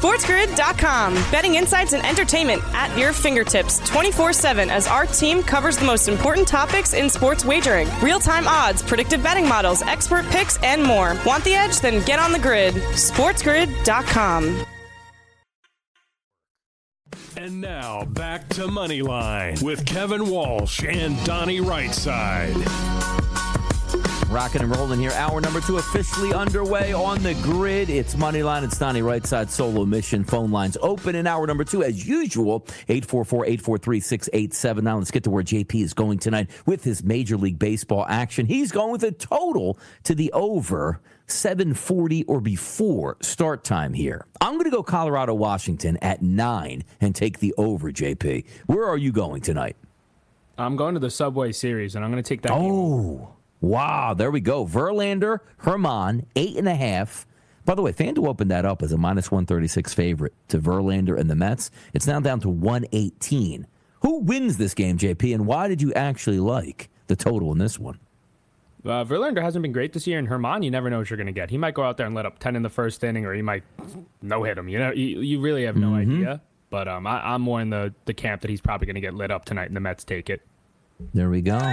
SportsGrid.com. Betting insights and entertainment at your fingertips 24/7 as our team covers the most important topics in sports wagering. Real-time odds, predictive betting models, expert picks, and more. Want the edge? Then get on the grid. SportsGrid.com. And now, back to Moneyline with Kevin Walsh and Donnie Rightside. Rocking and rolling here. Hour number 2 officially underway on the grid. It's Moneyline. It's Donnie Rightside solo mission. Phone lines open in hour number 2 as usual. 844-843-6879. Let's get to where JP is going tonight with his Major League Baseball action. He's going with a total to the over 7:40 or before start time here. I'm going to go Colorado-Washington at 9 and take the over, JP. Where are you going tonight? I'm going to the Subway Series, and I'm going to take that game. Oh, wow. There we go. Verlander, Herman, 8.5. By the way, FanDuel opened that up as a minus 136 favorite to Verlander and the Mets. It's now down to 118. Who wins this game, JP, and why did you actually like the total in this one? Verlander hasn't been great this year, and Herman, you never know what you're going to get. He might go out there and let up 10 in the first inning, or he might no-hit him. You know, you really have no idea. But I'm more in the camp that he's probably going to get lit up tonight, and the Mets take it. There we go.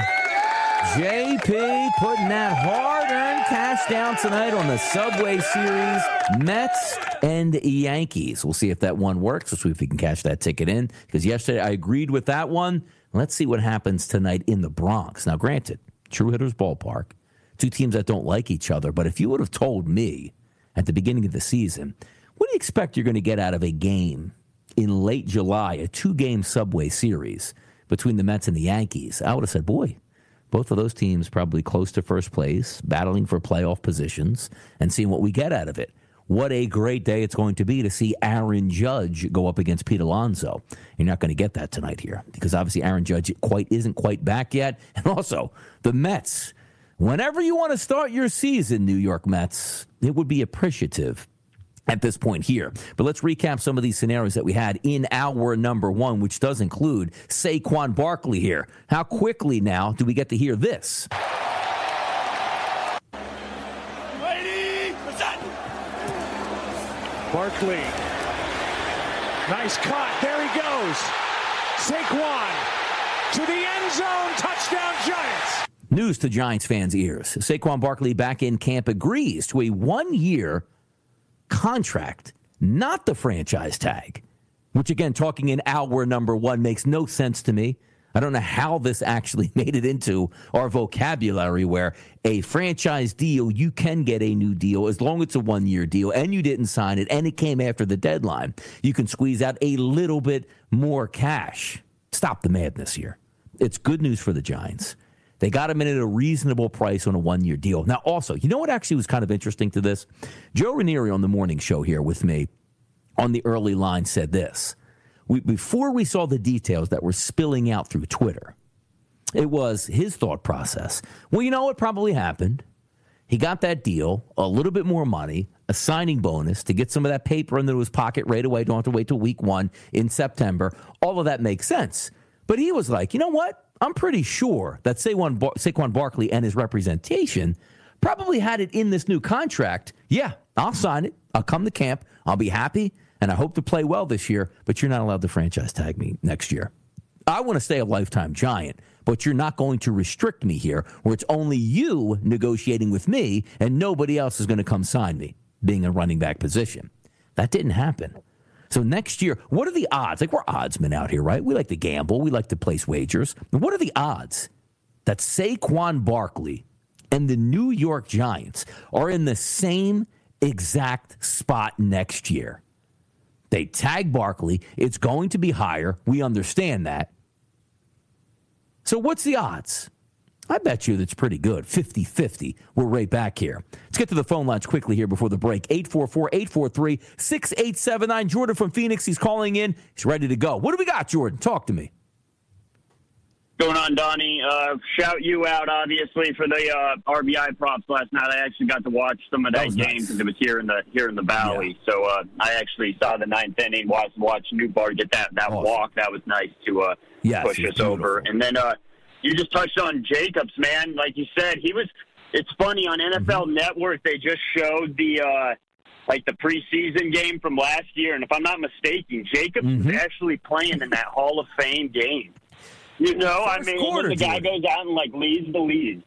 JP putting that hard-earned cash down tonight on the Subway Series, Mets and Yankees. We'll see if that one works. We'll see if we can cash that ticket in, because yesterday I agreed with that one. Let's see what happens tonight in the Bronx. Now, granted, True Hitters Ballpark, two teams that don't like each other. But if you would have told me at the beginning of the season, what do you expect you're going to get out of a game in late July, a 2-game Subway Series between the Mets and the Yankees? I would have said, boy, both of those teams probably close to first place, battling for playoff positions, and seeing what we get out of it. What a great day it's going to be to see Aaron Judge go up against Pete Alonso. You're not going to get that tonight here, because obviously Aaron Judge isn't quite back yet. And also, the Mets, whenever you want to start your season, New York Mets, it would be appreciative at this point here. But let's recap some of these scenarios that we had in hour number 1, which does include Saquon Barkley here. How quickly now do we get to hear this? Barkley, nice cut, there he goes. Saquon to the end zone, touchdown Giants. News to Giants fans' ears. Saquon Barkley back in camp agrees to a 1-year contract, not the franchise tag, which again, talking in hour number 1 makes no sense to me. I don't know how this actually made it into our vocabulary, where a franchise deal, you can get a new deal as long as it's a 1-year deal and you didn't sign it and it came after the deadline. You can squeeze out a little bit more cash. Stop the madness here. It's good news for the Giants. They got him in at a reasonable price on a 1-year deal. Now, also, you know what actually was kind of interesting to this? Joe Ranieri on the morning show here with me on the early line said this. Before we saw the details that were spilling out through Twitter, it was his thought process. Well, you know what probably happened? He got that deal, a little bit more money, a signing bonus to get some of that paper into his pocket right away. Don't have to wait till week 1 in September. All of that makes sense. But he was like, you know what? I'm pretty sure that Saquon Barkley and his representation probably had it in this new contract. Yeah, I'll sign it. I'll come to camp. I'll be happy. And I hope to play well this year, but you're not allowed to franchise tag me next year. I want to stay a lifetime Giant, but you're not going to restrict me here, where it's only you negotiating with me and nobody else is going to come sign me, being a running back position. That didn't happen. So next year, what are the odds? Like, we're oddsmen out here, right? We like to gamble. We like to place wagers. What are the odds that Saquon Barkley and the New York Giants are in the same exact spot next year? They tag Barkley. It's going to be higher. We understand that. So what's the odds? I bet you that's pretty good. 50-50. We're right back here. Let's get to the phone lines quickly here before the break. 844-843-6879. Jordan from Phoenix. He's calling in. He's ready to go. What do we got, Jordan? Talk to me. Going on, Donnie? Shout you out, obviously, for the RBI props last night. I actually got to watch some of that game because it was here in the Valley. Yeah. So I actually saw the 9th inning, watched Newbar get that walk. That was nice to push us over. And then you just touched on Jacobs, man. Like you said, it's funny on NFL Network. They just showed the like the preseason game from last year. And if I'm not mistaken, Jacobs was actually playing in that Hall of Fame game. You know, I mean, the guy goes out and, like, leads the lead.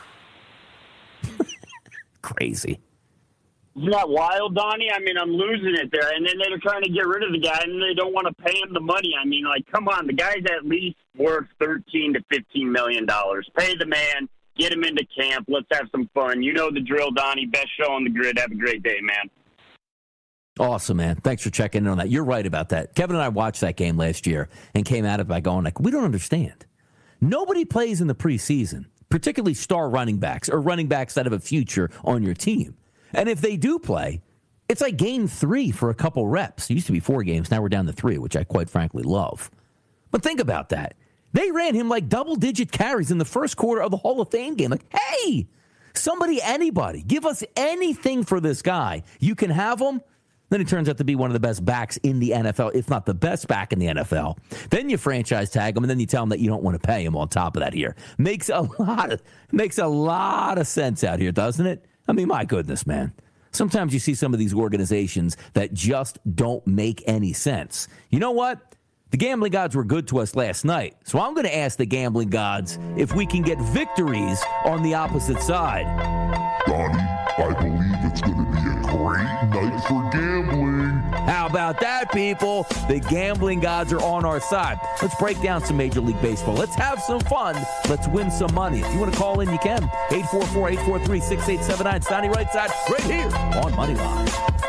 Crazy. Isn't that wild, Donnie? I mean, I'm losing it there. And then they're trying to get rid of the guy, and they don't want to pay him the money. I mean, like, come on. The guy's at least worth $13 to $15 million. Pay the man. Get him into camp. Let's have some fun. You know the drill, Donnie. Best show on the grid. Have a great day, man. Awesome, man. Thanks for checking in on that. You're right about that. Kevin and I watched that game last year and came at it by going, like, we don't understand. Nobody plays in the preseason, particularly star running backs or running backs that have a future on your team. And if they do play, it's like game 3 for a couple reps. It used to be 4 games. Now we're down to 3, which I quite frankly love. But think about that. They ran him like double-digit carries in the first quarter of the Hall of Fame game. Like, hey, somebody, anybody, give us anything for this guy. You can have him. Then he turns out to be one of the best backs in the NFL, if not the best back in the NFL. Then you franchise tag him, and then you tell him that you don't want to pay him on top of that here. Makes a lot of sense out here, doesn't it? I mean, my goodness, man. Sometimes you see some of these organizations that just don't make any sense. You know what? The gambling gods were good to us last night, so I'm going to ask the gambling gods if we can get victories on the opposite side. Donnie, I believe it's going to be a great night for gambling. How about that, people? The gambling gods are on our side. Let's break down some Major League Baseball. Let's have some fun. Let's win some money. If you want to call in, you can. 844-843-6879. Donnie Right Side, right here on Moneyline.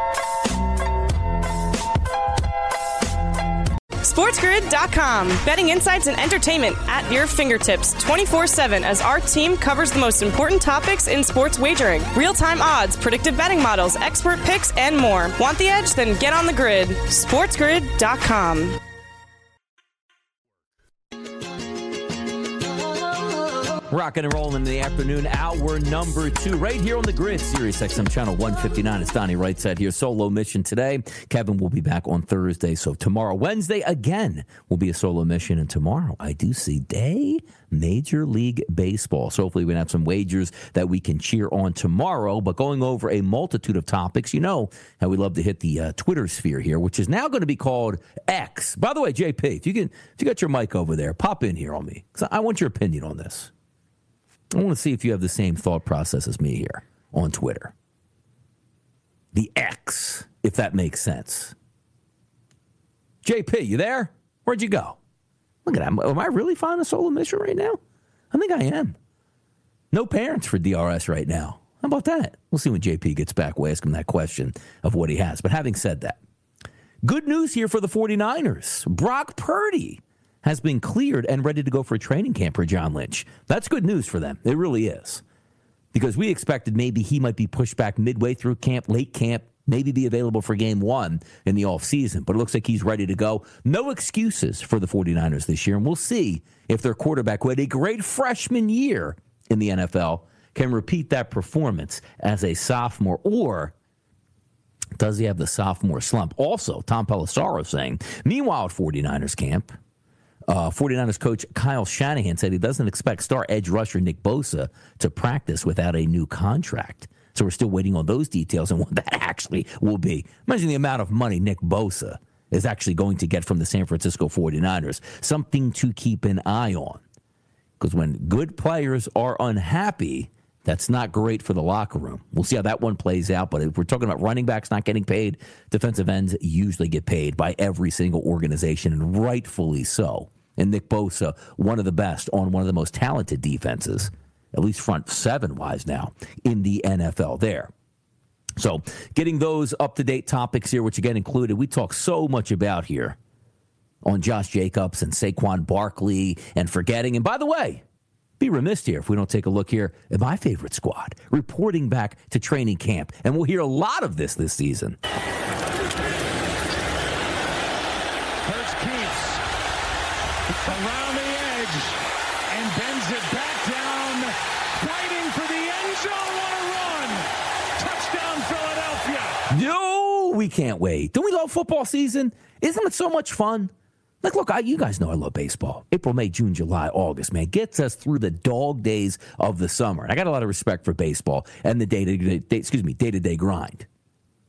SportsGrid.com. Betting insights and entertainment at your fingertips 24/7 as our team covers the most important topics in sports wagering. Real-time odds, predictive betting models, expert picks, and more. Want the edge? Then get on the grid. SportsGrid.com. Rocking and rolling in the afternoon, hour number 2, right here on the grid, Sirius XM channel 159. It's Donnie Right Side here, solo mission today. Kevin will be back on Thursday, so tomorrow, Wednesday, again, will be a solo mission, and tomorrow, I do see day Major League Baseball. So hopefully we can have some wagers that we can cheer on tomorrow, but going over a multitude of topics. You know how we love to hit the Twitter sphere here, which is now going to be called X. By the way, JP, if you got your mic over there, pop in here on me, because I want your opinion on this. I want to see if you have the same thought process as me here on Twitter. The X, if that makes sense. JP, you there? Where'd you go? Look at that. Am I really finding a solo mission right now? I think I am. No parents for DRS right now. How about that? We'll see when JP gets back. We'll ask him that question of what he has. But having said that, good news here for the 49ers. Brock Purdy has been cleared and ready to go for a training camp for John Lynch. That's good news for them. It really is. Because we expected maybe he might be pushed back midway through camp, late camp, maybe be available for game 1 in the offseason. But it looks like he's ready to go. No excuses for the 49ers this year. And we'll see if their quarterback, who had a great freshman year in the NFL, can repeat that performance as a sophomore, or does he have the sophomore slump? Also, Tom Pelissero saying, meanwhile at 49ers camp, 49ers coach Kyle Shanahan said he doesn't expect star edge rusher Nick Bosa to practice without a new contract. So we're still waiting on those details and what that actually will be. Imagine the amount of money Nick Bosa is actually going to get from the San Francisco 49ers. Something to keep an eye on. Because when good players are unhappy, that's not great for the locker room. We'll see how that one plays out. But if we're talking about running backs not getting paid, defensive ends usually get paid by every single organization, and rightfully so. And Nick Bosa, one of the best on one of the most talented defenses, at least front 7-wise now, in the NFL there. So getting those up-to-date topics here, which again included, we talk so much about here on Josh Jacobs and Saquon Barkley and forgetting. And by the way, be remiss here if we don't take a look here at my favorite squad, reporting back to training camp. And we'll hear a lot of this season. Here's Keats around the edge and bends it back down, fighting for the end zone. What a run! Touchdown, Philadelphia! No, we can't wait. Don't we love football season? Isn't it so much fun? Like, look, you guys know I love baseball. April, May, June, July, August, man, gets us through the dog days of the summer. And I got a lot of respect for baseball and the day-to-day grind.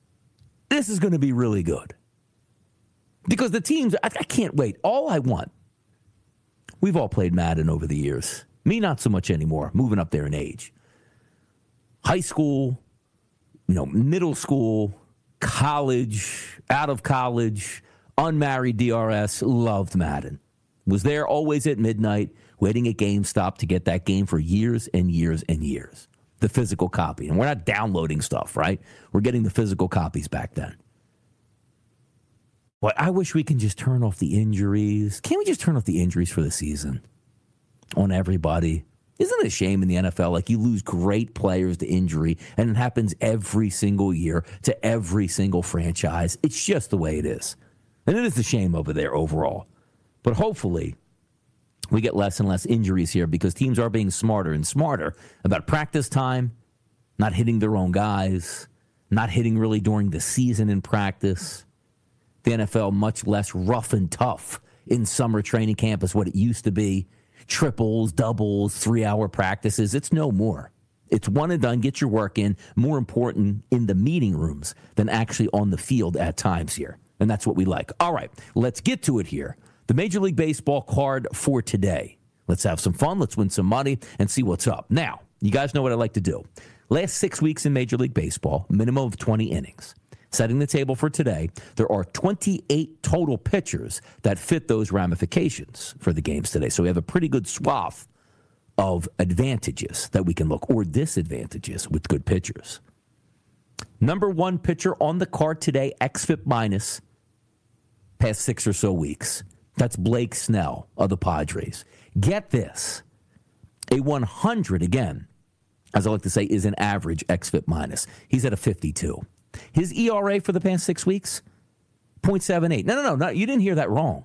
This is going to be really good. Because the teams, I can't wait. All I want, we've all played Madden over the years. Me, not so much anymore, moving up there in age. High school, middle school, college, out of college, unmarried DRS, loved Madden. Was there always at midnight, waiting at GameStop to get that game for years and years and years. The physical copy. And we're not downloading stuff, right? We're getting the physical copies back then. But I wish we can just turn off the injuries. Can't we just turn off the injuries for the season on everybody? Isn't it a shame in the NFL? Like, you lose great players to injury, and it happens every single year to every single franchise. It's just the way it is. And it is a shame over there overall. But hopefully we get less and less injuries here because teams are being smarter and smarter about practice time, not hitting their own guys, not hitting really during the season in practice. The NFL much less rough and tough in summer training camp is what it used to be. Triples, doubles, 3-hour practices. It's no more. It's one and done. Get your work in. More important in the meeting rooms than actually on the field at times here. And that's what we like. All right, let's get to it here. The Major League Baseball card for today. Let's have some fun. Let's win some money and see what's up. Now, you guys know what I like to do. Last 6 weeks in Major League Baseball, minimum of 20 innings. Setting the table for today, there are 28 total pitchers that fit those ramifications for the games today. So we have a pretty good swath of advantages that we can look, or disadvantages with good pitchers. Number one pitcher on the card today, xFIP minus, past 6 or so weeks. That's Blake Snell of the Padres. Get this. A 100, again, as I like to say, is an average xFIP minus. He's at a 52. His ERA for the past 6 weeks, 0.78. No, you didn't hear that wrong.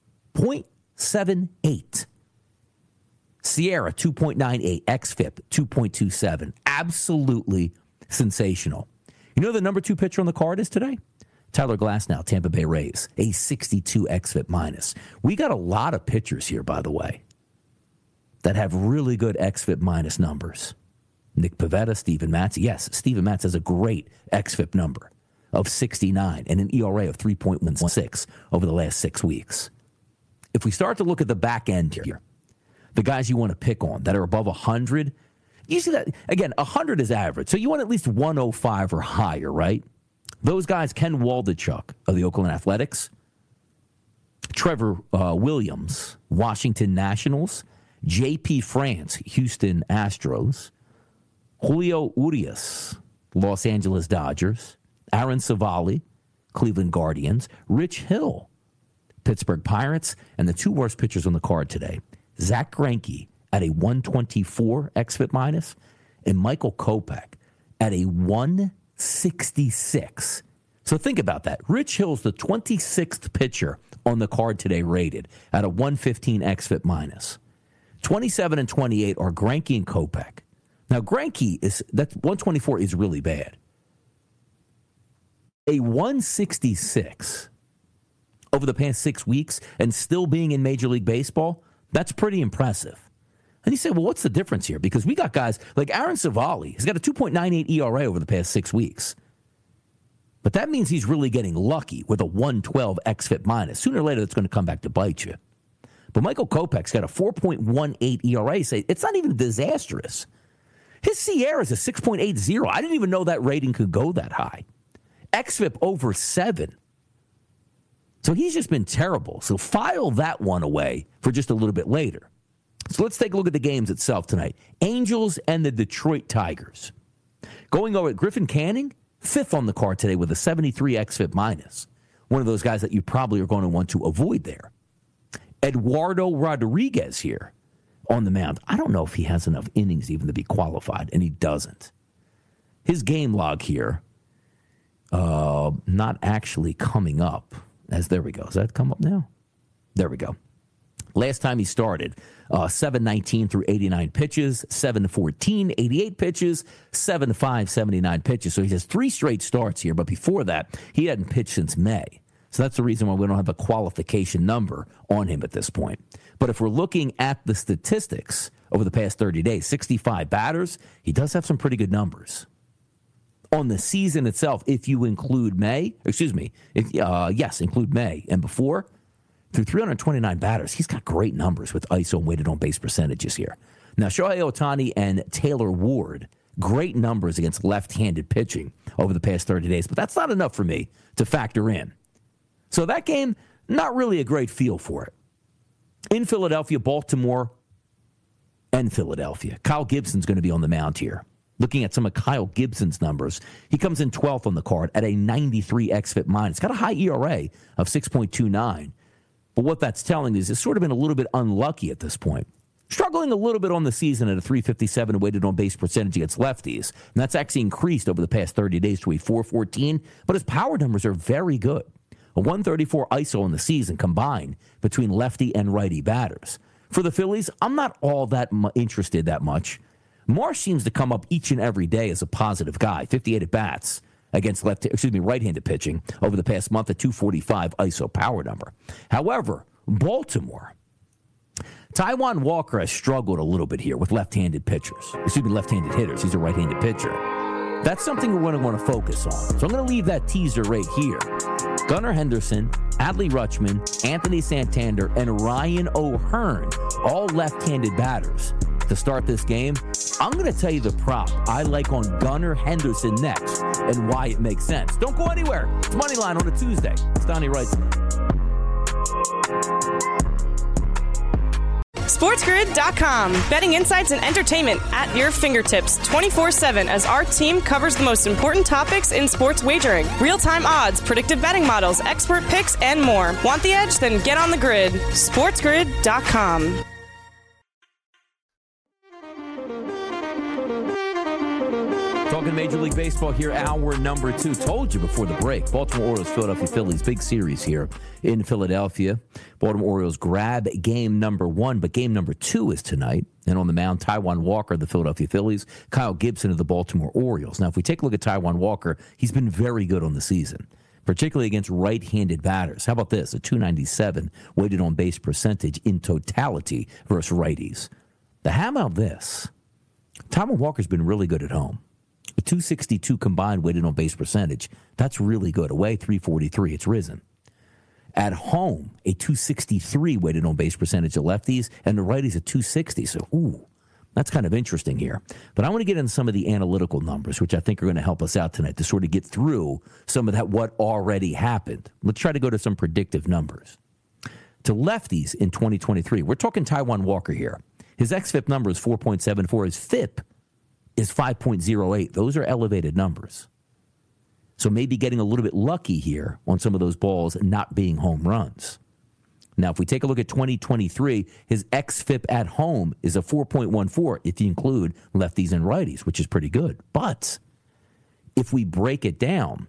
0.78. Sierra, 2.98. xFIP, 2.27. Absolutely sensational. You know the number 2 pitcher on the card is today? Tyler Glasnow, Tampa Bay Rays, a 62 xFIP minus. We got a lot of pitchers here, by the way, that have really good xFIP minus numbers. Nick Pivetta, Steven Matz. Yes, Steven Matz has a great xFIP number of 69 and an ERA of 3.16 over the last 6 weeks. If we start to look at the back end here, the guys you want to pick on that are above 100, you see that, again, 100 is average. So you want at least 105 or higher, right? Those guys, Ken Waldichuk of the Oakland Athletics, Trevor Williams, Washington Nationals, J.P. France, Houston Astros, Julio Urias, Los Angeles Dodgers, Aaron Savali, Cleveland Guardians, Rich Hill, Pittsburgh Pirates, and the 2 worst pitchers on the card today, Zach Greinke at a 124 xFIP minus, and Michael Kopech at a 166. So think about that. Rich Hill's the 26th pitcher on the card today rated at a 115 xFIP minus. 27 and 28 are Greinke and Kopech. Now, Greinke, that 124 is really bad. A 166 over the past 6 weeks and still being in Major League Baseball, that's pretty impressive. And you say, well, what's the difference here? Because we got guys like Aaron Savali. He's got a 2.98 ERA over the past 6 weeks. But that means he's really getting lucky with a 112 xFIP minus. Sooner or later, it's going to come back to bite you. But Michael Kopech's got a 4.18 ERA. Say it's not even disastrous. His Sierra is a 6.80. I didn't even know that rating could go that high. xFIP over 7. So he's just been terrible. So file that one away for just a little bit later. So let's take a look at the games itself tonight. Angels and the Detroit Tigers. Going over at Griffin Canning, 5th on the card today with a 73 xFIP minus. One of those guys that you probably are going to want to avoid there. Eduardo Rodriguez here on the mound. I don't know if he has enough innings even to be qualified, and he doesn't. His game log here, not actually coming up. There we go. Does that come up now? There we go. Last time he started, 719 through 89 pitches, 714, 88 pitches, 7-5, 79 pitches. So he has 3 straight starts here, but before that, he hadn't pitched since May. So that's the reason why we don't have a qualification number on him at this point. But if we're looking at the statistics over the past 30 days, 65 batters, he does have some pretty good numbers. On the season itself, if you include May, include May and before, through 329 batters, he's got great numbers with ISO and weighted on base percentages here. Now, Shohei Ohtani and Taylor Ward, great numbers against left-handed pitching over the past 30 days, but that's not enough for me to factor in. So that game, not really a great feel for it. In Philadelphia, Baltimore, and Philadelphia, Kyle Gibson's going to be on the mound here. Looking at some of Kyle Gibson's numbers, he comes in 12th on the card at a 93 xFIP minus. Got a high ERA of 6.29. But what that's telling is it's sort of been a little bit unlucky at this point. Struggling a little bit on the season at a 357 weighted on base percentage against lefties. And that's actually increased over the past 30 days to a 414. But his power numbers are very good. A 134 ISO in the season combined between lefty and righty batters. For the Phillies, I'm not all that interested that much. Marsh seems to come up each and every day as a positive guy. 58 at-bats against right-handed pitching over the past month, a 245 ISO power number. However, Baltimore, Taijuan Walker has struggled a little bit here with left-handed hitters. He's a right-handed pitcher. That's something we're going to want to focus on. So I'm going to leave that teaser right here. Gunnar Henderson, Adley Rutschman, Anthony Santander, and Ryan O'Hearn, all left-handed batters. To start this game, I'm going to tell you the prop I like on Gunnar Henderson next and why it makes sense. Don't go anywhere. It's Moneyline on a Tuesday. It's Donnie Wrightson. SportsGrid.com. Betting insights and entertainment at your fingertips 24/7 as our team covers the most important topics in sports wagering. Real-time odds, predictive betting models, expert picks, and more. Want the edge? Then get on the grid. SportsGrid.com. Talking Major League Baseball here, hour number 2. Told you before the break, Baltimore Orioles, Philadelphia Phillies, big series here in Philadelphia. Baltimore Orioles grab game number 1, but game number 2 is tonight. And on the mound, Taijuan Walker of the Philadelphia Phillies, Kyle Gibson of the Baltimore Orioles. Now, if we take a look at Taijuan Walker, he's been very good on the season, particularly against right-handed batters. How about this? A 297 weighted on base percentage in totality versus righties. How about this? Taijuan Walker's been really good at home. A 262 combined weighted on base percentage. That's really good. Away, 343. It's risen. At home, a 263 weighted on base percentage of lefties, and the righties at 260. So, that's kind of interesting here. But I want to get into some of the analytical numbers, which I think are going to help us out tonight to sort of get through some of that what already happened. Let's try to go to some predictive numbers. To lefties in 2023, we're talking Taijuan Walker here. His xFIP number is 4.74. His FIP is 5.08. Those are elevated numbers. So maybe getting a little bit lucky here on some of those balls not being home runs. Now, if we take a look at 2023, his xFIP at home is a 4.14 if you include lefties and righties, which is pretty good. But if we break it down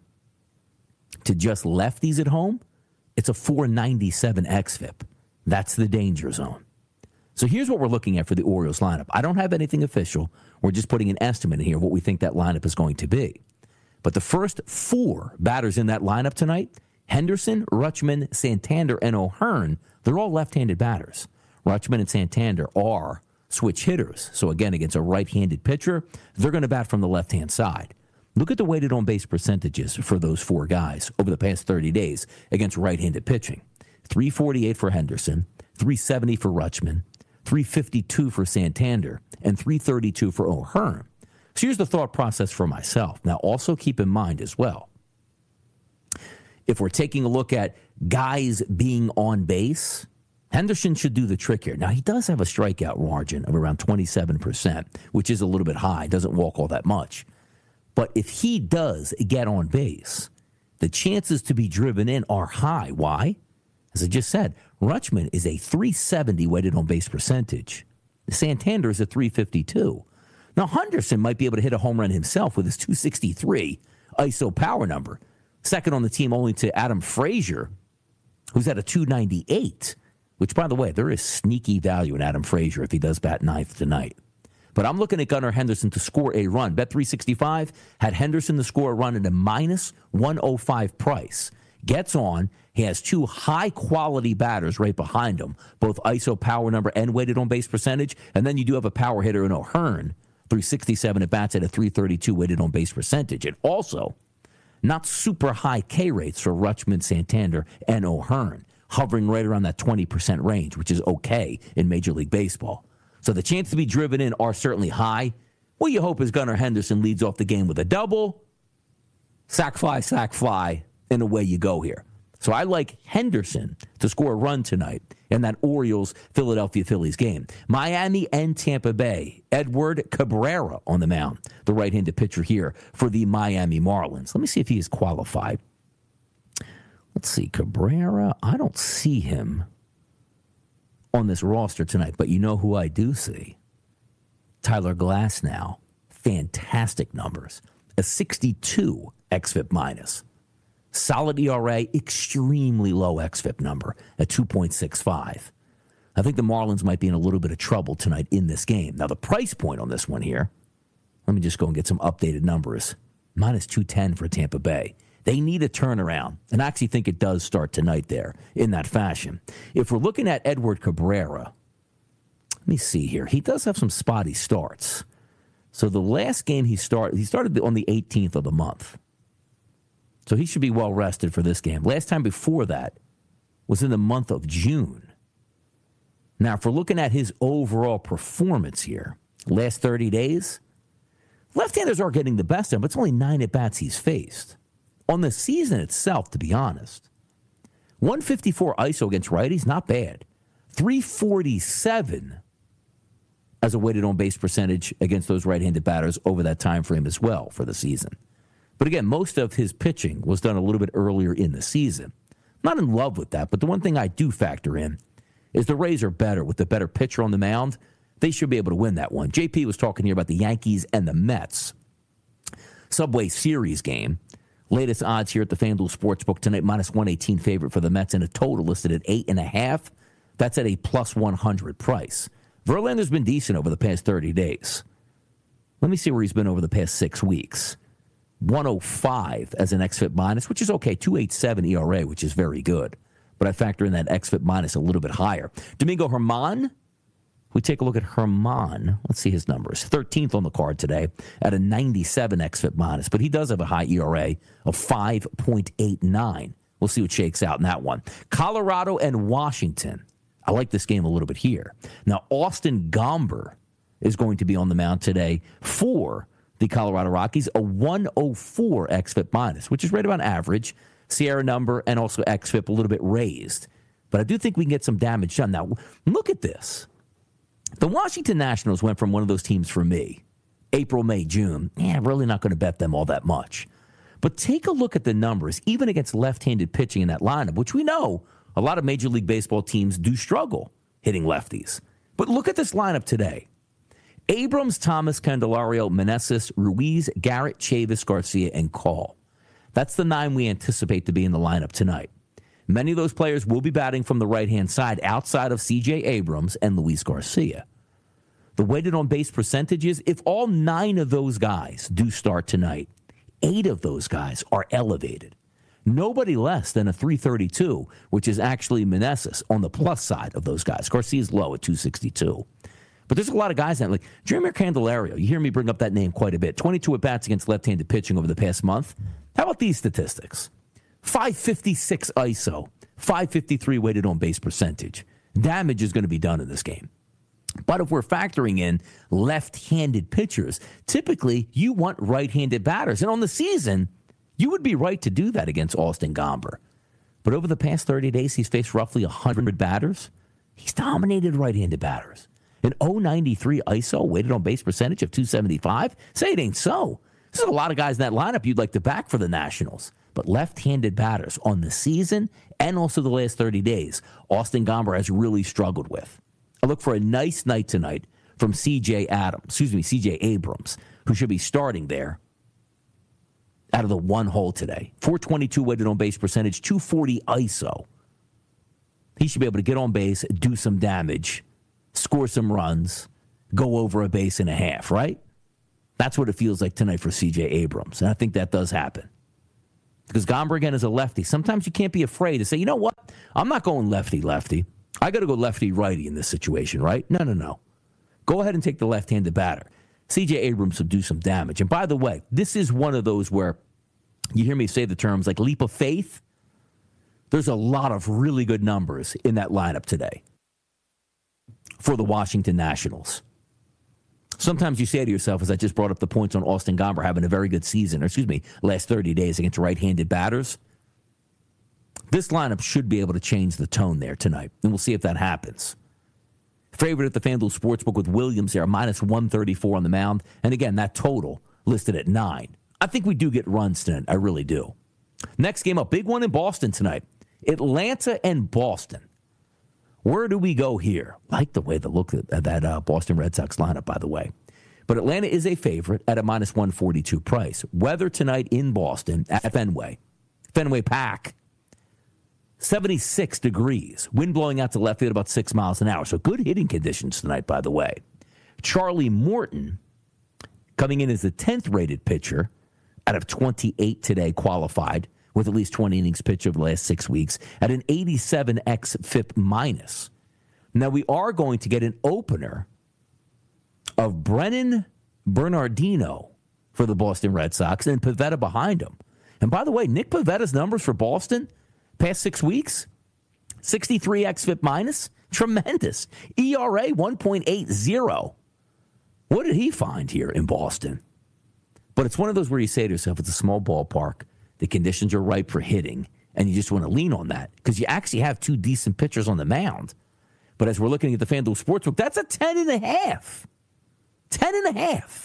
to just lefties at home, it's a 497 xFIP. That's the danger zone. So here's what we're looking at for the Orioles lineup. I don't have anything official. We're just putting an estimate in here of what we think that lineup is going to be. But the first 4 batters in that lineup tonight, Henderson, Rutschman, Santander, and O'Hearn, they're all left-handed batters. Rutschman and Santander are switch hitters. So again, against a right-handed pitcher, they're going to bat from the left-hand side. Look at the weighted on-base percentages for those 4 guys over the past 30 days against right-handed pitching. 348 for Henderson, 370 for Rutschman, 352 for Santander, and 332 for O'Hearn. So here's the thought process for myself. Now, also keep in mind as well, if we're taking a look at guys being on base, Henderson should do the trick here. Now, he does have a strikeout margin of around 27%, which is a little bit high. Doesn't walk all that much. But if he does get on base, the chances to be driven in are high. Why? As I just said, Rutschman is a 370 weighted on base percentage. Santander is a 352. Now, Henderson might be able to hit a home run himself with his 263 ISO power number. Second on the team only to Adam Frazier, who's at a 298, which, by the way, there is sneaky value in Adam Frazier if he does bat ninth tonight. But I'm looking at Gunnar Henderson to score a run. Bet365 had Henderson to score a run at a minus 105 price. Gets on. He has 2 high-quality batters right behind him, both ISO power number and weighted on base percentage. And then you do have a power hitter in O'Hearn 367 at bats at a 332 weighted on base percentage. And also, not super high K rates for Rutschman, Santander, and O'Hearn, hovering right around that 20% range, which is okay in Major League Baseball. So the chance to be driven in are certainly high. What you hope is Gunnar Henderson leads off the game with a double. Sac fly, and away you go here. So I like Henderson to score a run tonight in that Orioles-Philadelphia Phillies game. Miami and Tampa Bay. Edward Cabrera on the mound, the right-handed pitcher here for the Miami Marlins. Let me see if he is qualified. Let's see, Cabrera. I don't see him on this roster tonight, but you know who I do see? Tyler Glasnow. Fantastic numbers. A 62 xFIP minus. Solid ERA, extremely low xFIP number at 2.65. I think the Marlins might be in a little bit of trouble tonight in this game. Now, the price point on this one here, let me just go and get some updated numbers. Minus 210 for Tampa Bay. They need a turnaround, and I actually think it does start tonight there in that fashion. If we're looking at Edward Cabrera, let me see here. He does have some spotty starts. So the last game he started on the 18th of the month. So he should be well rested for this game. Last time before that was in the month of June. Now, if we're looking at his overall performance here, last 30 days, left-handers are getting the best of him, but it's only 9 at-bats he's faced. On the season itself, to be honest, 154 ISO against righties, not bad. 347 as a weighted on-base percentage against those right-handed batters over that time frame as well for the season. But again, most of his pitching was done a little bit earlier in the season. Not in love with that, but the one thing I do factor in is the Rays are better with the better pitcher on the mound. They should be able to win that one. JP was talking here about the Yankees and the Mets. Subway Series game. Latest odds here at the FanDuel Sportsbook tonight, minus 118 favorite for the Mets and a total listed at 8.5. That's at a plus 100 price. Verlander's been decent over the past 30 days. Let me see where he's been over the past 6 weeks. 105 as an xFIP minus, which is okay. 2.87 ERA, which is very good. But I factor in that xFIP minus a little bit higher. Domingo Germán, we take a look at Germán. Let's see his numbers. 13th on the card today at a 97 xFIP minus. But he does have a high ERA of 5.89. We'll see what shakes out in that one. Colorado and Washington. I like this game a little bit here. Now, Austin Gomber is going to be on the mound today for the Colorado Rockies, a 104 xFIP minus, which is right about average. Sierra number and also xFIP a little bit raised. But I do think we can get some damage done. Now, look at this. The Washington Nationals went from one of those teams for me, April, May, June. I'm really not going to bet them all that much. But take a look at the numbers, even against left-handed pitching in that lineup, which we know a lot of Major League Baseball teams do struggle hitting lefties. But look at this lineup today. Abrams, Thomas, Candelario, Meneses, Ruiz, Garrett, Chavis, Garcia, and Call. That's the 9 we anticipate to be in the lineup tonight. Many of those players will be batting from the right-hand side outside of C.J. Abrams and Luis Garcia. The weighted on-base percentages, if all 9 of those guys do start tonight, 8 of those guys are elevated. Nobody less than a 332, which is actually Meneses on the plus side of those guys. Garcia's low at 262. But there's a lot of guys that, like Jeremy Candelario, you hear me bring up that name quite a bit. 22 at-bats against left-handed pitching over the past month. How about these statistics? 556 ISO, 553 weighted on-base percentage. Damage is going to be done in this game. But if we're factoring in left-handed pitchers, typically you want right-handed batters. And on the season, you would be right to do that against Austin Gomber. But over the past 30 days, he's faced roughly 100 batters. He's dominated right-handed batters. An 0.93 ISO, weighted on base percentage of 275. Say it ain't so. There's a lot of guys in that lineup you'd like to back for the Nationals. But left-handed batters on the season and also the last 30 days, Austin Gomber has really struggled with. I look for a nice night tonight from C.J. Abrams, who should be starting there out of the one hole today. 422 weighted on base percentage, 240 ISO. He should be able to get on base, do some damage, score some runs, go over a base and a half, right? That's what it feels like tonight for C.J. Abrams, and I think that does happen. Because Gomber, again, is a lefty. Sometimes you can't be afraid to say, you know what? I'm not going lefty-lefty. I got to go lefty-righty in this situation, right? No. Go ahead and take the left-handed batter. C.J. Abrams will do some damage. And by the way, this is one of those where you hear me say the terms like leap of faith. There's a lot of really good numbers in that lineup today for the Washington Nationals. Sometimes you say to yourself, as I just brought up the points on Austin Gomber having a very good season, last 30 days against right-handed batters, this lineup should be able to change the tone there tonight, and we'll see if that happens. Favorite at the FanDuel Sportsbook with Williams there, minus 134 on the mound. And again, that total listed at 9. I think we do get runs tonight. I really do. Next game, a big one in Boston tonight. Atlanta and Boston. Where do we go here? I like the way they look at that Boston Red Sox lineup, by the way. But Atlanta is a favorite at a minus 142 price. Weather tonight in Boston at Fenway Park. 76 degrees. Wind blowing out to left field about 6 miles an hour. So good hitting conditions tonight, by the way. Charlie Morton coming in as the 10th rated pitcher out of 28 today qualified with at least 20 innings pitched over the last 6 weeks at an 87 xFIP minus. Now we are going to get an opener of Brennan Bernardino for the Boston Red Sox and Pivetta behind him. And by the way, Nick Pivetta's numbers for Boston past 6 weeks, 63 xFIP minus, tremendous. ERA 1.80. What did he find here in Boston? But it's one of those where you say to yourself, it's a small ballpark. The conditions are ripe for hitting, and you just want to lean on that because you actually have 2 decent pitchers on the mound. But as we're looking at the FanDuel Sportsbook, that's a 10.5. 10.5.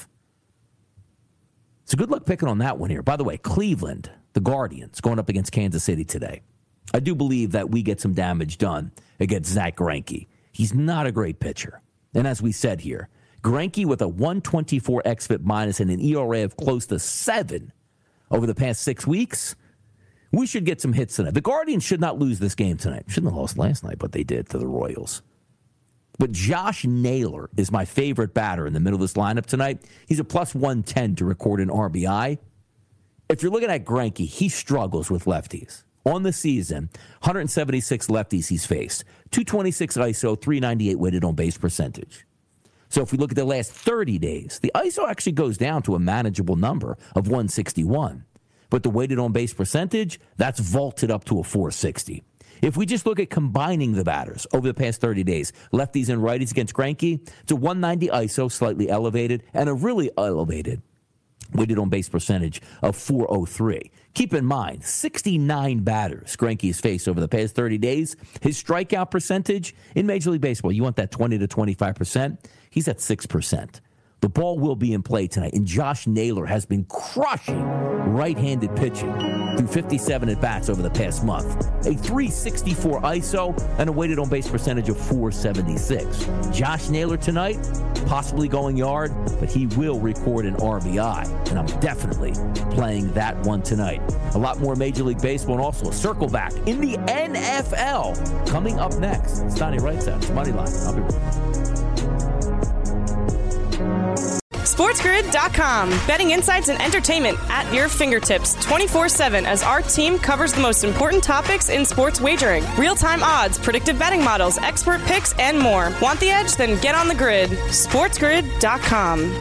So good luck picking on that one here. By the way, Cleveland, the Guardians, going up against Kansas City today. I do believe that we get some damage done against Zach Greinke. He's not a great pitcher. And as we said here, Greinke with a 124 xFIP minus and an ERA of close to 7 over the past 6 weeks, we should get some hits tonight. The Guardians should not lose this game tonight. Shouldn't have lost last night, but they did to the Royals. But Josh Naylor is my favorite batter in the middle of this lineup tonight. He's a plus 110 to record an RBI. If you're looking at Greinke, he struggles with lefties. On the season, 176 lefties he's faced, 226 ISO, 398 weighted on base percentage. So if we look at the last 30 days, the ISO actually goes down to a manageable number of 161. But the weighted on base percentage, that's vaulted up to a 460. If we just look at combining the batters over the past 30 days, lefties and righties against Greinke, it's a 190 ISO, slightly elevated, and a really elevated weighted on base percentage of 403. Keep in mind, 69 batters Greinke has faced over the past 30 days. His strikeout percentage in Major League Baseball, you want that 20 to 25%? He's at 6%. The ball will be in play tonight, and Josh Naylor has been crushing right-handed pitching through 57 at-bats over the past month. A 364 ISO and a weighted on-base percentage of 476. Josh Naylor tonight, possibly going yard, but he will record an RBI, and I'm definitely playing that one tonight. A lot more Major League Baseball and also a circle back in the NFL coming up next. It's Donnie Wrightside, Moneyline. I'll be right back. SportsGrid.com. Betting insights and entertainment at your fingertips 24/7 as our team covers the most important topics in sports wagering. Real-time odds, predictive betting models, expert picks, and more. Want the edge? Then get on the grid. SportsGrid.com.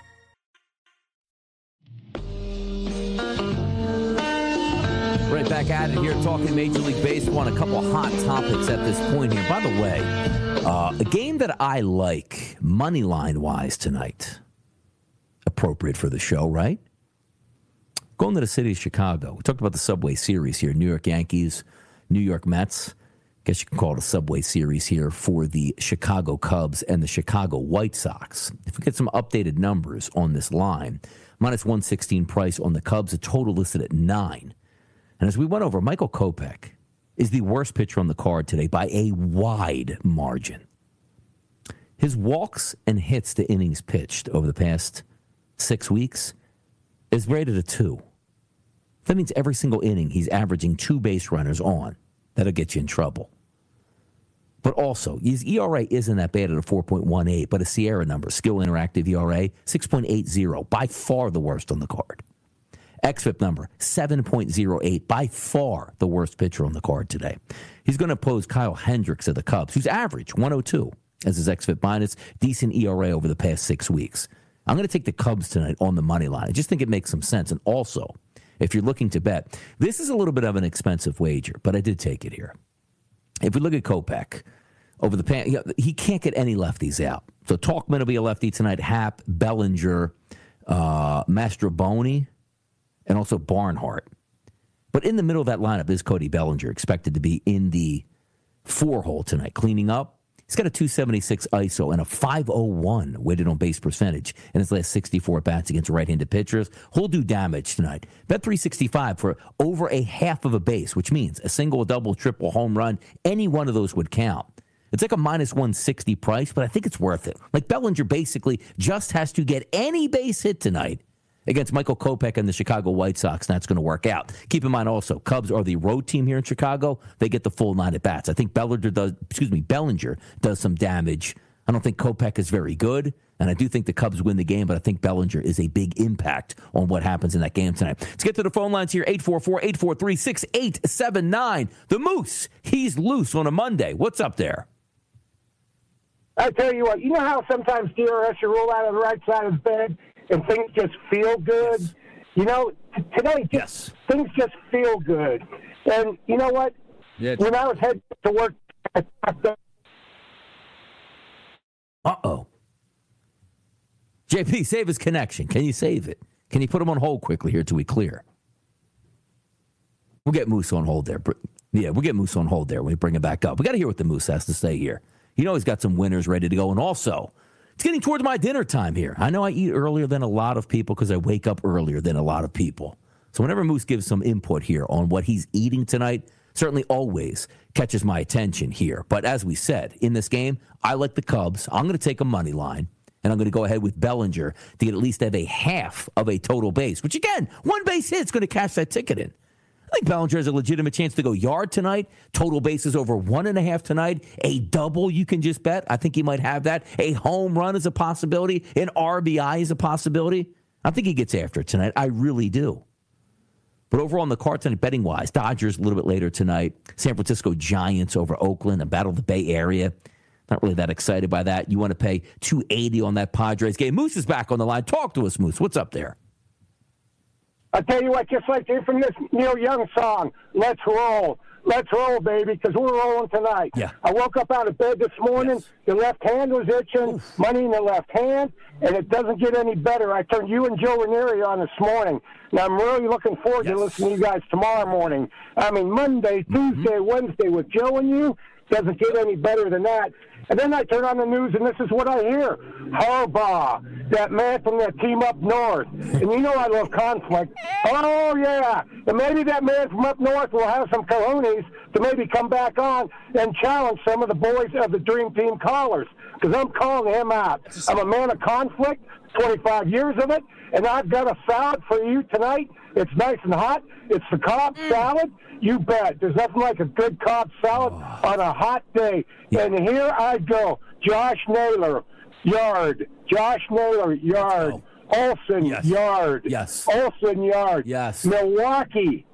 Right back at it here, talking Major League Baseball and a couple of hot topics at this point here. By the way, a game that I like, money line-wise tonight. Appropriate for the show, right? Going to the city of Chicago. We talked about the Subway Series here. New York Yankees, New York Mets. Guess you can call it a Subway Series here for the Chicago Cubs and the Chicago White Sox. If we get some updated numbers on this line, minus 116 price on the Cubs, a total listed at 9. And as we went over, Michael Kopech is the worst pitcher on the card today by a wide margin. His walks and hits to innings pitched over the past 6 weeks is rated a 2. That means every single inning he's averaging 2 base runners on. That'll get you in trouble. But also, his ERA isn't that bad at a 4.18, but a Sierra number, Skill Interactive ERA, 6.80, by far the worst on the card. xFIP number, 7.08, by far the worst pitcher on the card today. He's going to oppose Kyle Hendricks of the Cubs, who's average 102 as his xFIP minus, decent ERA over the past 6 weeks. I'm going to take the Cubs tonight on the money line. I just think it makes some sense. And also, if you're looking to bet, this is a little bit of an expensive wager, but I did take it here. If we look at Kopech, over the past, he can't get any lefties out. So Talkman will be a lefty tonight. Happ, Bellinger, Mastroboni, and also Barnhart. But in the middle of that lineup is Cody Bellinger, expected to be in the 4-hole tonight, cleaning up. He's got a 276 ISO and a 501 weighted on base percentage in his last 64 bats against right-handed pitchers. He'll do damage tonight. Bet 365 for over a half of a base, which means a single, a double, triple, home run. Any one of those would count. It's like a minus 160 price, but I think it's worth it. Like Bellinger basically just has to get any base hit tonight against Michael Kopech and the Chicago White Sox, and that's going to work out. Keep in mind also, Cubs are the road team here in Chicago. They get the full 9 at bats. I think Bellinger does some damage. I don't think Kopech is very good, and I do think the Cubs win the game, but I think Bellinger is a big impact on what happens in that game tonight. Let's get to the phone lines here, 844-843-6879. The Moose, he's loose on a Monday. What's up there? I tell you what, you know how sometimes DRS you roll out of the right side of the bed and things just feel good? Yes. You know, today things just feel good. And you know what? Yeah. When I was heading to work, Uh-oh. JP, save his connection. Can you save it? Can you put him on hold quickly here till we clear? We'll get Moose on hold there. Yeah, we'll get Moose on hold there when we bring him back up. We got to hear what the Moose has to say here. You know he's got some winners ready to go. And also, it's getting towards my dinner time here. I know I eat earlier than a lot of people because I wake up earlier than a lot of people. So whenever Moose gives some input here on what he's eating tonight, certainly always catches my attention here. But as we said, in this game, I like the Cubs. I'm going to take a money line, and I'm going to go ahead with Bellinger to get at least have a half of a total base, which, again, one base hit's going to cash that ticket in. I think Bellinger has a legitimate chance to go yard tonight. Total bases over 1.5 tonight. A double you can just bet. I think he might have that. A home run is a possibility. An RBI is a possibility. I think he gets after it tonight. I really do. But overall on the card tonight, betting-wise, Dodgers a little bit later tonight. San Francisco Giants over Oakland, a battle of the Bay Area. Not really that excited by that. You want to pay $280 on that Padres game. Moose is back on the line. Talk to us, Moose. What's up there? I tell you what, just like from this Neil Young song, let's roll. Let's roll, baby, because we're rolling tonight. Yeah. I woke up out of bed this morning. Yes. The left hand was itching, money in the left hand, and it doesn't get any better. I turned you and Joe Ranieri on this morning. Now, I'm really looking forward to listening to you guys tomorrow morning. I mean, Monday, Tuesday, Wednesday with Joe and you doesn't get any better than that. And then I turn on the news, and this is what I hear. Harbaugh, that man from that team up north. And you know I love conflict. Oh, yeah. And maybe that man from up north will have some cojones to maybe come back on and challenge some of the boys of the Dream Team callers, because I'm calling him out. I'm a man of conflict, 25 years of it, and I've got a salad for you tonight. It's nice and hot. It's the Cobb salad. You bet. There's nothing like a good Cobb salad on a hot day. Yeah. And here I go. Josh Naylor, yard. Josh Naylor, yard. Olsen, yard. Yes. Olsen, yard. Yes. Milwaukee,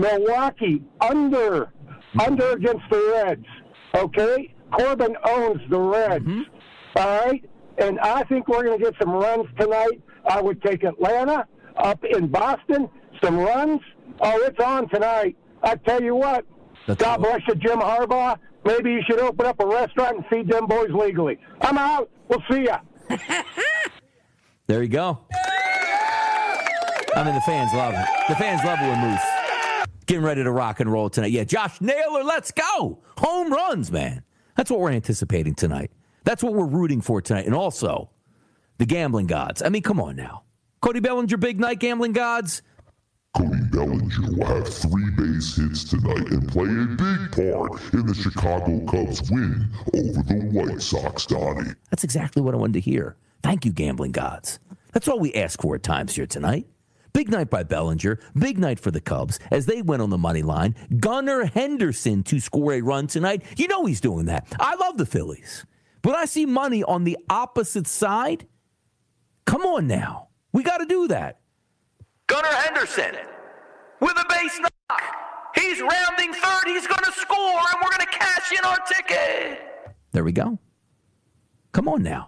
under against the Reds. Okay? Corbin owns the Reds. Mm-hmm. All right? And I think we're going to get some runs tonight. I would take Atlanta up in Boston. Some runs. Oh, it's on tonight. I tell you what, God bless you, Jim Harbaugh. Maybe you should open up a restaurant and feed them boys legally. I'm out. We'll see ya. There you go. I mean, the fans love it. The fans love it with Moose. Getting ready to rock and roll tonight. Yeah, Josh Naylor, let's go. Home runs, man. That's what we're anticipating tonight. That's what we're rooting for tonight. And also, the gambling gods. I mean, come on now. Cody Bellinger, big night, gambling gods. Cody Bellinger will have 3 base hits tonight and play a big part in the Chicago Cubs win over the White Sox, Donnie. That's exactly what I wanted to hear. Thank you, gambling gods. That's all we ask for at times here tonight. Big night by Bellinger. Big night for the Cubs as they went on the money line. Gunnar Henderson to score a run tonight. You know he's doing that. I love the Phillies. But I see money on the opposite side. Come on now. We got to do that. Gunnar Henderson with a base knock. He's rounding third. He's going to score, and we're going to cash in our ticket. There we go. Come on now.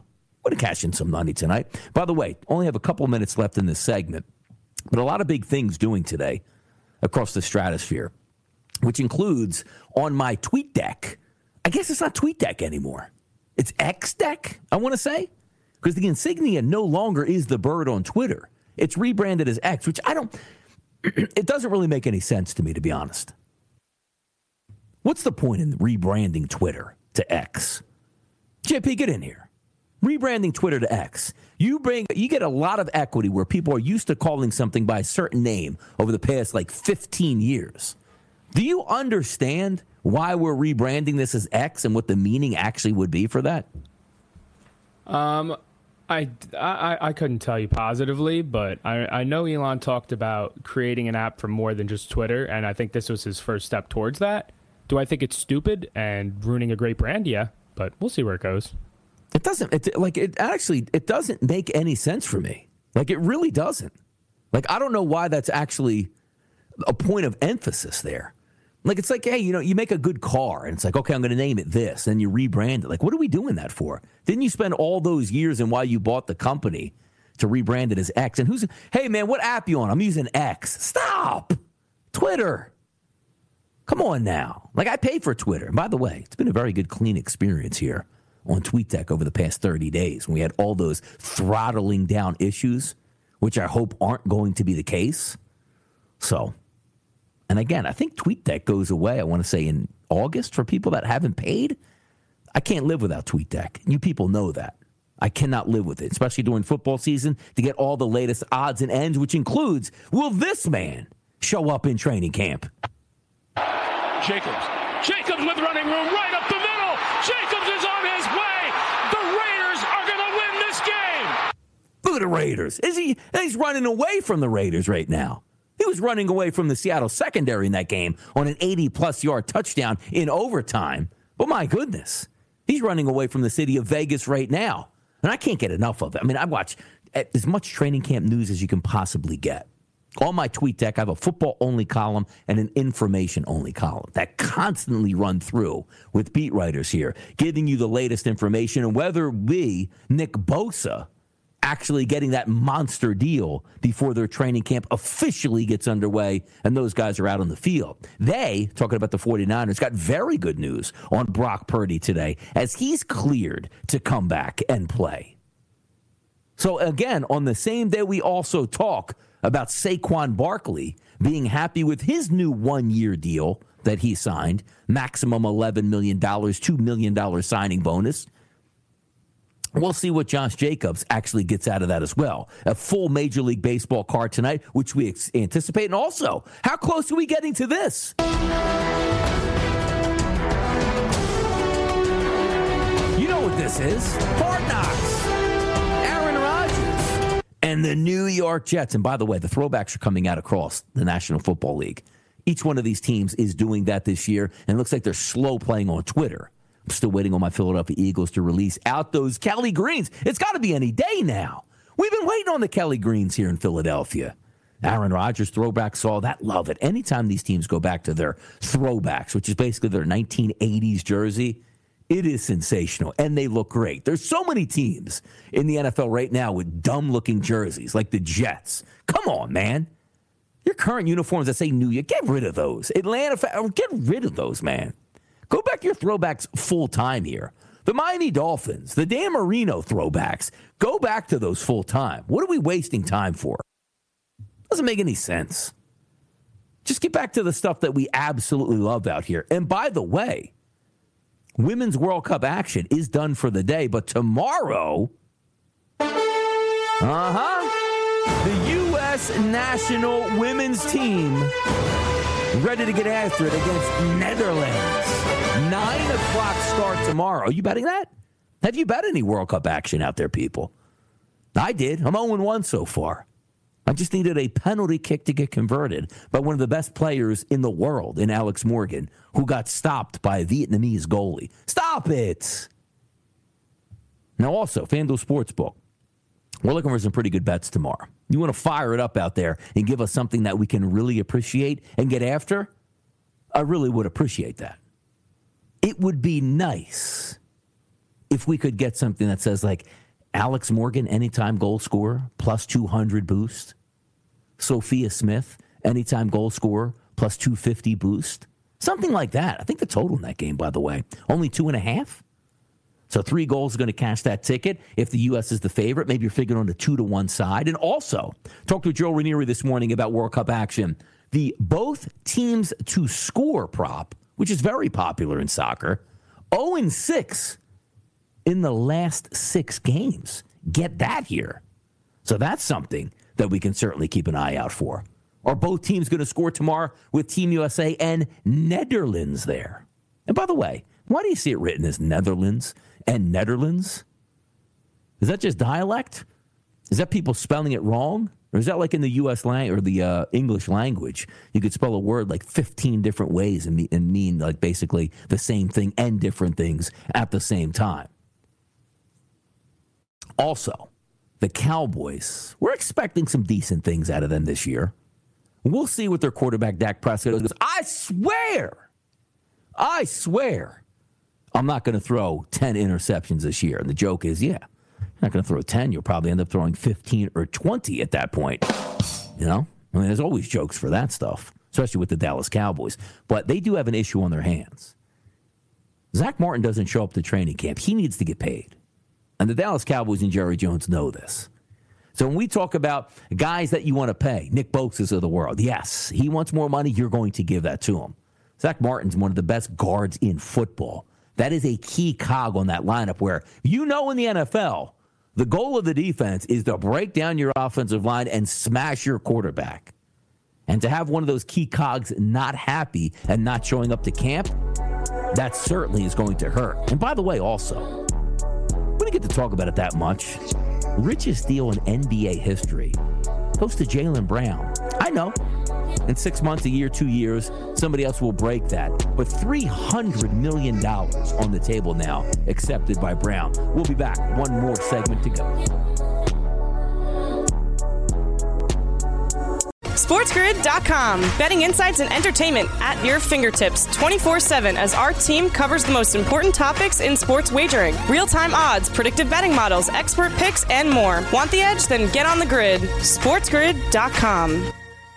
going to cash in some money tonight. By the way, only have a couple minutes left in this segment, but a lot of big things doing today across the stratosphere, which includes on my tweet deck. I guess it's not tweet deck anymore. It's X deck, I want to say, because the insignia no longer is the bird on Twitter. It's rebranded as X, which it doesn't really make any sense to me, to be honest. What's the point in rebranding Twitter to X? JP, get in here. Rebranding Twitter to X. You get a lot of equity where people are used to calling something by a certain name over the past 15 years. Do you understand why we're rebranding this as X and what the meaning actually would be for that? I couldn't tell you positively, but I know Elon talked about creating an app for more than just Twitter, and I think this was his first step towards that. Do I think it's stupid and ruining a great brand? Yeah, but we'll see where it goes. It doesn't. It doesn't make any sense for me. It really doesn't. I don't know why that's actually a point of emphasis there. It's hey, you make a good car, and it's okay, I'm going to name it this, and you rebrand it. What are we doing that for? Didn't you spend all those years and why you bought the company to rebrand it as X? And hey, man, what app you on? I'm using X. Stop. Twitter. Come on now. I pay for Twitter. And by the way, it's been a very good, clean experience here on TweetDeck over the past 30 days when we had all those throttling down issues, which I hope aren't going to be the case. So, and again, I think TweetDeck goes away, I want to say, in August for people that haven't paid. I can't live without TweetDeck. You people know that. I cannot live with it, especially during football season, to get all the latest odds and ends, which includes, will this man show up in training camp? Jacobs with running room right up the middle. Jacobs is on his way. The Raiders are going to win this game. Look at the Raiders. He's running away from the Raiders right now. He was running away from the Seattle secondary in that game on an 80-plus yard touchdown in overtime. But my goodness, he's running away from the city of Vegas right now. And I can't get enough of it. I mean, I watch as much training camp news as you can possibly get. On my TweetDeck, I have a football-only column and an information-only column that constantly run through with beat writers here, giving you the latest information and whether Nick Bosa, actually getting that monster deal before their training camp officially gets underway and those guys are out on the field. They, talking about the 49ers, got very good news on Brock Purdy today as he's cleared to come back and play. So again, on the same day, we also talk about Saquon Barkley being happy with his new one-year deal that he signed, maximum $11 million, $2 million signing bonus. We'll see what Josh Jacobs actually gets out of that as well. A full Major League Baseball card tonight, which we anticipate. And also, how close are we getting to this? You know what this is. Hard Knocks. Aaron Rodgers and the New York Jets. And by the way, the throwbacks are coming out across the National Football League. Each one of these teams is doing that this year, and it looks like they're slow playing on Twitter. I'm still waiting on my Philadelphia Eagles to release out those Kelly Greens. It's got to be any day now. We've been waiting on the Kelly Greens here in Philadelphia. Aaron Rodgers throwback saw that. Love it. Anytime these teams go back to their throwbacks, which is basically their 1980s jersey, it is sensational, and they look great. There's so many teams in the NFL right now with dumb-looking jerseys, like the Jets. Come on, man. Your current uniforms that say New York, get rid of those. Atlanta, get rid of those, man. Go back to your throwbacks full-time here. The Miami Dolphins, the Dan Marino throwbacks, go back to those full-time. What are we wasting time for? Doesn't make any sense. Just get back to the stuff that we absolutely love out here. And by the way, Women's World Cup action is done for the day, but tomorrow, the U.S. national women's team ready to get after it against Netherlands. 9 o'clock start tomorrow. Are you betting that? Have you bet any World Cup action out there, people? I did. I'm 0-1 so far. I just needed a penalty kick to get converted by one of the best players in the world, in Alex Morgan, who got stopped by a Vietnamese goalie. Stop it! Now also, FanDuel Sportsbook. We're looking for some pretty good bets tomorrow. You want to fire it up out there and give us something that we can really appreciate and get after? I really would appreciate that. It would be nice if we could get something that says, like, Alex Morgan, anytime goal scorer, plus 200 boost. Sophia Smith, anytime goal scorer, plus 250 boost. Something like that. I think the total in that game, by the way, only 2.5. So 3 goals is going to cash that ticket. If the U.S. is the favorite, maybe you're figuring on the 2-1 side. And also, talked to Joe Ranieri this morning about World Cup action. The both teams to score prop, which is very popular in soccer, 0-6 in the last 6 games. Get that here. So that's something that we can certainly keep an eye out for. Are both teams going to score tomorrow with Team USA and Netherlands there? And by the way, why do you see it written as Netherlands and Netherlands? Is that just dialect? Is that people spelling it wrong? Or is that like in the U.S. or the English language? You could spell a word like 15 different ways and mean like basically the same thing and different things at the same time. Also, the Cowboys, we're expecting some decent things out of them this year. We'll see what their quarterback, Dak Prescott, goes, I swear, I'm not going to throw 10 interceptions this year. And the joke is, yeah, you're not going to throw 10. You'll probably end up throwing 15 or 20 at that point. You know? I mean, there's always jokes for that stuff, especially with the Dallas Cowboys. But they do have an issue on their hands. Zach Martin doesn't show up to training camp. He needs to get paid. And the Dallas Cowboys and Jerry Jones know this. So when we talk about guys that you want to pay, Nick Bosa's of the world, yes, he wants more money, you're going to give that to him. Zach Martin's one of the best guards in football. That is a key cog on that lineup where, you know, in the NFL, the goal of the defense is to break down your offensive line and smash your quarterback. And to have one of those key cogs not happy and not showing up to camp, that certainly is going to hurt. And by the way, also, we didn't get to talk about it that much. Richest deal in NBA history goes to Jaylen Brown. I know. In 6 months, a year, 2 years, somebody else will break that. But $300 million on the table now, accepted by Brown. We'll be back. One more segment to go. SportsGrid.com. Betting insights and entertainment at your fingertips 24/7 as our team covers the most important topics in sports wagering. Real-time odds, predictive betting models, expert picks, and more. Want the edge? Then get on the grid. SportsGrid.com.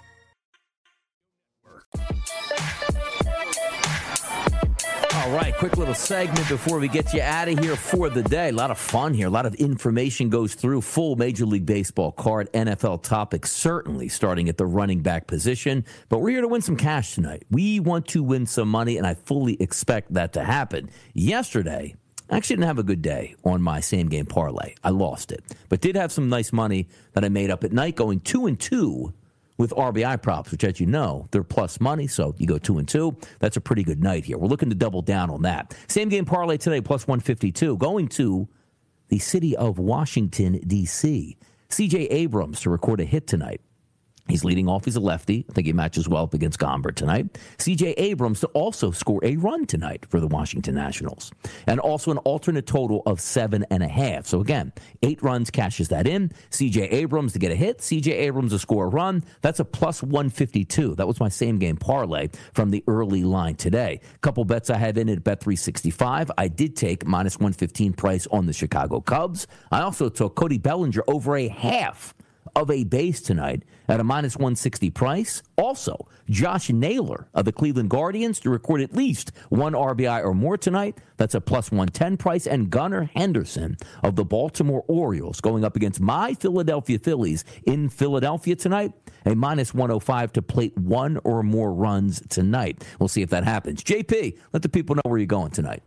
All right, quick little segment before we get you out of here for the day. A lot of fun here. A lot of information goes through. Full Major League Baseball card, NFL topics, certainly starting at the running back position. But we're here to win some cash tonight. We want to win some money, and I fully expect that to happen. Yesterday, I actually didn't have a good day on my same-game parlay. I lost it, but did have some nice money that I made up at night going 2-2 with RBI props, which, as you know, they're plus money, so you go 2-2. That's a pretty good night here. We're looking to double down on that. Same game parlay today, plus 152. Going to the city of Washington, D.C. C.J. Abrams to record a hit tonight. He's leading off. He's a lefty. I think he matches well up against Gomber tonight. C.J. Abrams to also score a run tonight for the Washington Nationals. And also an alternate total of 7.5. So again, 8 runs cashes that in. C.J. Abrams to get a hit. C.J. Abrams to score a run. That's a plus 152. That was my same game parlay from the early line today. Couple bets I had in at Bet365. I did take minus 115 price on the Chicago Cubs. I also took Cody Bellinger over a half of a base tonight at a minus 160 price. Also, Josh Naylor of the Cleveland Guardians to record at least 1 RBI or more tonight. That's a plus 110 price. And Gunnar Henderson of the Baltimore Orioles going up against my Philadelphia Phillies in Philadelphia tonight. A minus 105 to plate 1 or more runs tonight. We'll see if that happens. JP, let the people know where you're going tonight.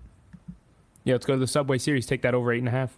Yeah, let's go to the Subway Series. Take that over 8.5.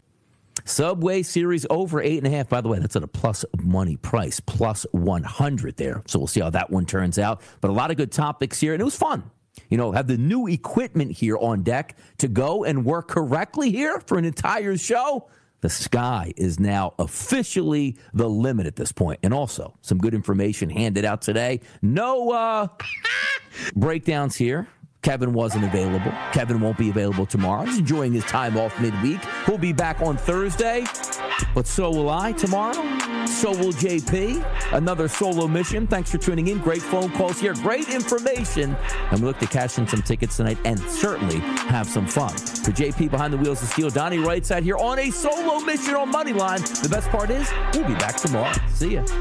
Subway Series over 8.5. By the way, that's at a plus money price, plus 100 there. So we'll see how that one turns out. But a lot of good topics here, and it was fun. You know, have the new equipment here on deck to go and work correctly here for an entire show. The sky is now officially the limit at this point. And also, some good information handed out today. No breakdowns here. Kevin wasn't available. Kevin won't be available tomorrow. He's enjoying his time off midweek. He'll be back on Thursday, but so will I tomorrow. So will JP. Another solo mission. Thanks for tuning in. Great phone calls here. Great information. And we look to cash in some tickets tonight and certainly have some fun. For JP behind the wheels of steel, Donnie Wrightside here on a solo mission on Moneyline. The best part is we'll be back tomorrow. See ya.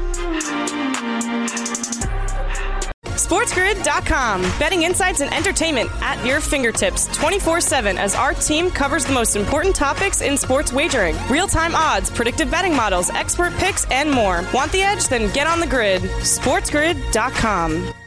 SportsGrid.com. Betting insights and entertainment at your fingertips 24/7 as our team covers the most important topics in sports wagering. Real-time odds, predictive betting models, expert picks, and more. Want the edge? Then get on the grid. SportsGrid.com.